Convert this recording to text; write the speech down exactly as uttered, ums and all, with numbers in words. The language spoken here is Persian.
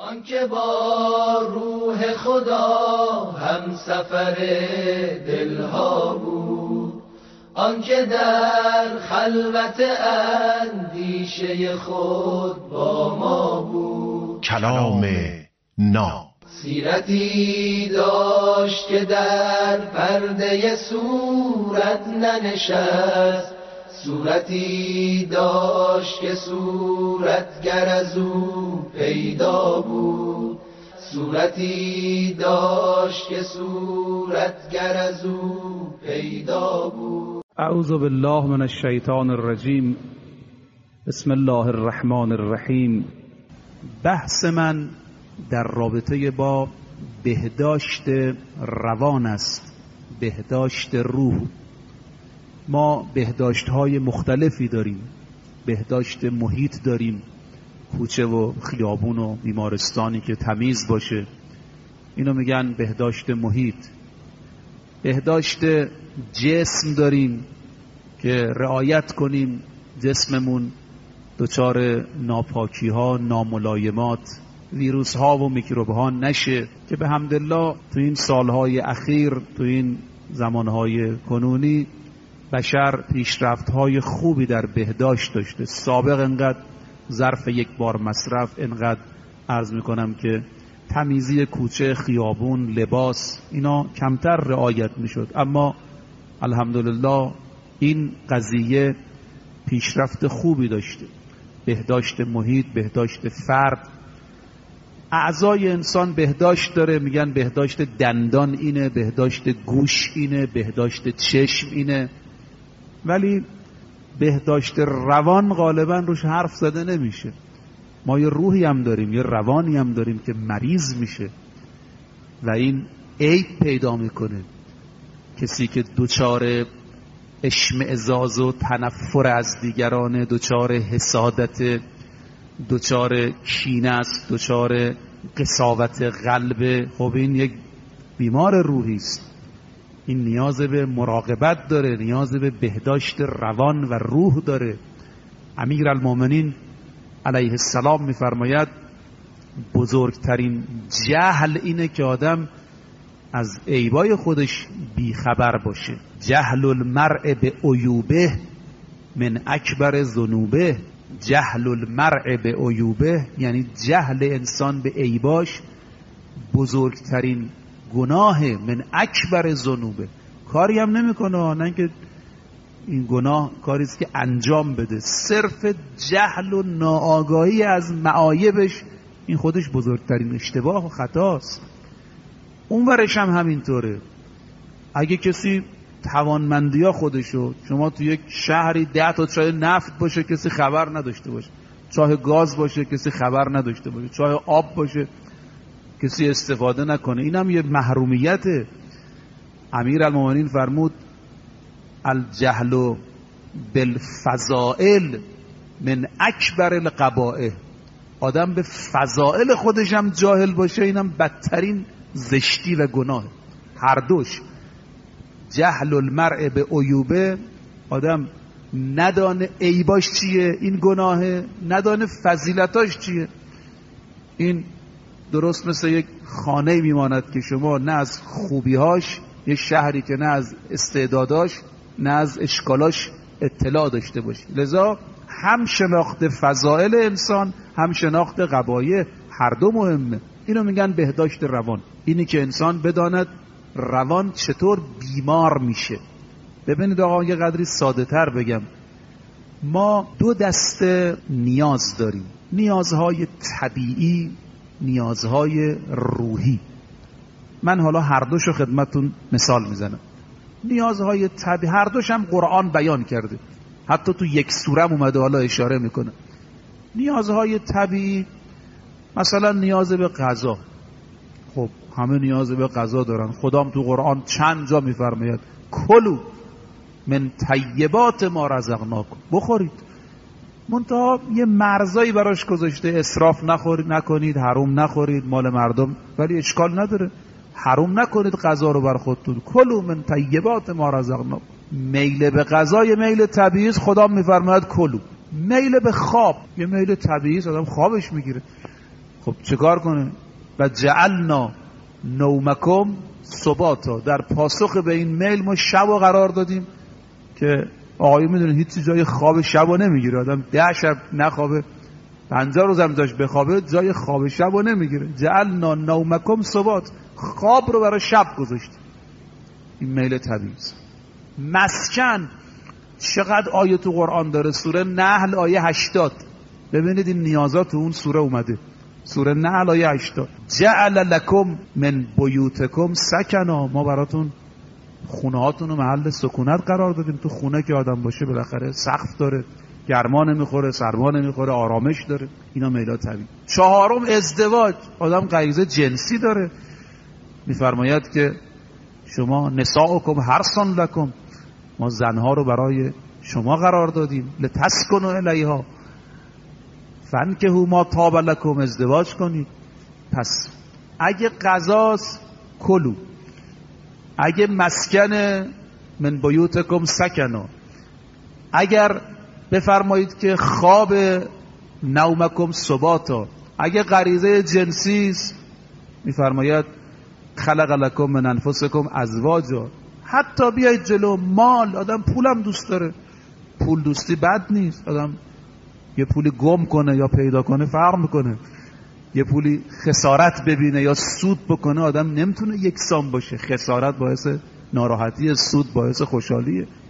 آنکه با روح خدا هم سفر دلها بود، آنکه در خلوت اندیشه خود با ما بود. کلام ناب سیرتی داشت که در پرده صورت ننشست، صورتی داشت که صورتگر از او پیدا بود، صورتی داشت که صورتگر از او پیدا بود. اعوذ بالله من الشیطان الرجیم. بسم الله الرحمن الرحیم. بحث من در رابطه با بهداشت روان است، بهداشت روح. ما بهداشت های مختلفی داریم. بهداشت محیط داریم، کوچه و خیابون و بیمارستانی که تمیز باشه، اینو میگن بهداشت محیط. بهداشت جسم داریم که رعایت کنیم جسممون دچار ناپاکی ها، ناملایمات، ویروس ها و میکروب ها نشه، که به حمدالله تو این سالهای اخیر، تو این زمانهای کنونی بشر پیشرفت های خوبی در بهداشت داشته. سابق انقدر ظرف یک بار مصرف، انقدر عرض میکنم که تمیزی کوچه، خیابون، لباس، اینا کمتر رعایت میشد، اما الحمدلله این قضیه پیشرفت خوبی داشته. بهداشت محیط، بهداشت فرد، اعضای انسان بهداشت داره. میگن بهداشت دندان اینه، بهداشت گوش اینه، بهداشت چشم اینه، ولی بهداشت روان غالبا روش حرف زده نمیشه. ما یه روحی هم داریم، یه روانی هم داریم که مریض میشه و این عیب پیدا میکنه. کسی که دوچار اشمئزاز و تنفر از دیگران، دوچار حسادت، دوچار کینه است، دوچار قساوت قلب، خب این یک بیمار روحی است. این نیاز به مراقبت داره، نیاز به بهداشت روان و روح داره. امیرالمومنین علیه السلام میفرماید بزرگترین جهل اینه که آدم از عیبای خودش بیخبر باشه. جهل المرء به عیوبه من اکبر ذنوبه. جهل المرء به عیوبه یعنی جهل انسان به عیباش بزرگترین گناه، من اکبر ذنوبه. کاری هم نمیکنه، نه که این گناه کاری است که انجام بده، صرف جهل و ناآگاهی از معایبش، این خودش بزرگترین اشتباه و خطاست. اون ورش هم همینطوره. اگه کسی توانمندیا خودشو، شما تو یک شهری ده تا چای نفت باشه کسی خبر نداشته باشه، چای گاز باشه کسی خبر نداشته باشه، چای آب باشه کسی استفاده نکنه، اینم یه محرومیته. امیرالمومنین فرمود الجهل بالفضائل من اکبر القبائح. آدم به فضائل خودش هم جاهل باشه، اینم بدترین زشتی و گناه. هر دوش، جهل المرء به عیوبه، آدم ندانه عیباش چیه، این گناهه، ندانه فضیلتاش چیه. این درست مثل یک خانه میماند که شما نه از خوبیهاش، یک شهری که نه از استعداداش نه از اشکالاش اطلاع داشته باشی. لذا هم شناخت فضائل انسان، هم شناخت قبایح، هر دو مهمه. اینو میگن بهداشت روان. اینی که انسان بداند روان چطور بیمار میشه. ببینید آقا، یه قدری ساده تر بگم، ما دو دسته نیاز داریم: نیازهای طبیعی، نیازهای روحی. من حالا هر دوشو خدمتون مثال میزنم. نیازهای طبیعی هر دوش هم قرآن بیان کرده، حتی تو یک سوره اومده، حالا اشاره میکنه. نیازهای طبیعی مثلا نیاز به غذا، خب همه نیاز به غذا دارن. خدام تو قرآن چند جا میفرماید کلوا من طیبات ما رزقناکم، بخورید. منتها یه مرزایی براش گذاشته، اسراف نخورید، نکنید، حرام نخورید، مال مردم، ولی اشکال نداره، حرام نکنید غذا رو بر خودتون. کلوا من طیبات ما رزقناکم. میل به غذا یه میل طبیعی است، خدا میفرماید کلوا. میل به خواب یه میل طبیعی است، آدم خوابش میگیره. خب خب چیکار کنه؟ و جعلنا نومکم سباتا، در پاسخ به این میل ما شب رو قرار دادیم که آقایی میدونید هیچ جای خواب شب رو نمیگیره، آدم ده شب نخوابه پنجاه روز هم داشت بخوابه جای خواب شب رو نمیگیره. جعلنا نومکم سبات، خواب رو برای شب گذاشت. این میل طبیعی. مسکن، چقدر آیه تو قرآن داره. سوره نحل آیه هشتاد، ببینید این نیازات تو اون سوره اومده. سوره نحل آیه هشتاد، جعل لکم من بیوتکم سکنا، ما براتون خونه هاتون رو محل سکونت قرار دادیم. تو خونه که آدم باشه بالاخره سقف داره، گرما نمیخوره، سرما نمیخوره، آرامش داره. اینا میلاد طبیعی. چهارم ازدواج، آدم غریزه جنسی داره، میفرماید که شما نساؤکم حرث لکم، ما زنها رو برای شما قرار دادیم، لتسکنوا الیها فانکحوا ما طاب لکم، ازدواج کنید. پس اگه قضاست کلو، اگه مسکن من بیوتکم سکنا، اگر بفرمایید که خواب نومکم سباتا، اگه غریزه جنسی است میفرماید خلق لکم من انفسکم ازواجا. حتی بیاید جلو مال، آدم پولم دوست داره، پول دوستی بد نیست. آدم یه پولی گم کنه یا پیدا کنه فرق میکنه، یه پولی خسارت ببینه یا سود بکنه آدم نمیتونه یکسان باشه. خسارت باعث ناراحتی، سود باعث خوشحالیه.